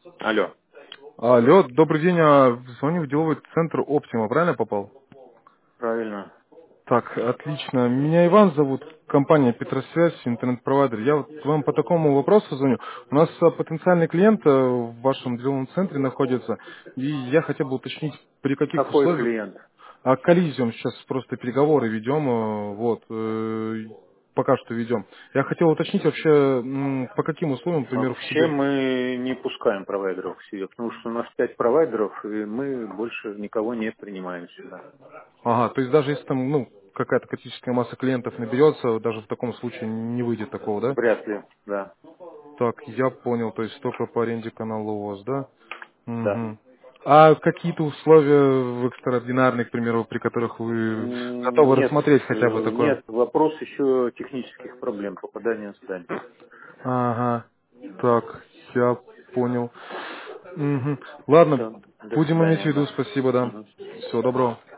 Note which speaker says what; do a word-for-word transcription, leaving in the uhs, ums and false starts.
Speaker 1: Алло,
Speaker 2: Алло, добрый день, а, звоню в деловой центр Оптима, правильно попал?
Speaker 1: правильно.
Speaker 2: Так, отлично. Меня Иван зовут, компания Петросвязь, интернет-провайдер. Я вот вам по такому вопросу звоню. У нас а, потенциальный клиент а, в вашем деловом центре находится, и я хотел бы уточнить, при каких
Speaker 1: Какой
Speaker 2: условиях.
Speaker 1: клиент?
Speaker 2: А коллизиум сейчас просто переговоры ведем, а, вот, э, пока что ведем. Я хотел уточнить вообще, м, по каким условиям, к примеру, к
Speaker 1: Вообще
Speaker 2: себе.
Speaker 1: мы не пускаем провайдеров к себе, потому что у нас пять провайдеров, и мы больше никого не принимаем сюда.
Speaker 2: Ага, то есть даже если там, ну, какая-то критическая масса клиентов наберется, даже в таком случае не выйдет такого, да?
Speaker 1: Вряд ли, да.
Speaker 2: Так, я понял, то есть только по аренде канала у вас, да?
Speaker 1: Да.
Speaker 2: Угу. А какие-то условия экстраординарные, к примеру, при которых вы
Speaker 1: М,
Speaker 2: готовы
Speaker 1: Нет,
Speaker 2: рассмотреть
Speaker 1: э,
Speaker 2: хотя бы такое?
Speaker 1: нет, вопрос еще технических проблем попадания в здание.
Speaker 2: Ага, так, я понял. Угу. Ладно,
Speaker 1: Все, до
Speaker 2: будем иметь в
Speaker 1: свидания.
Speaker 2: виду, спасибо, да.
Speaker 1: Мгм.
Speaker 2: Всего доброго.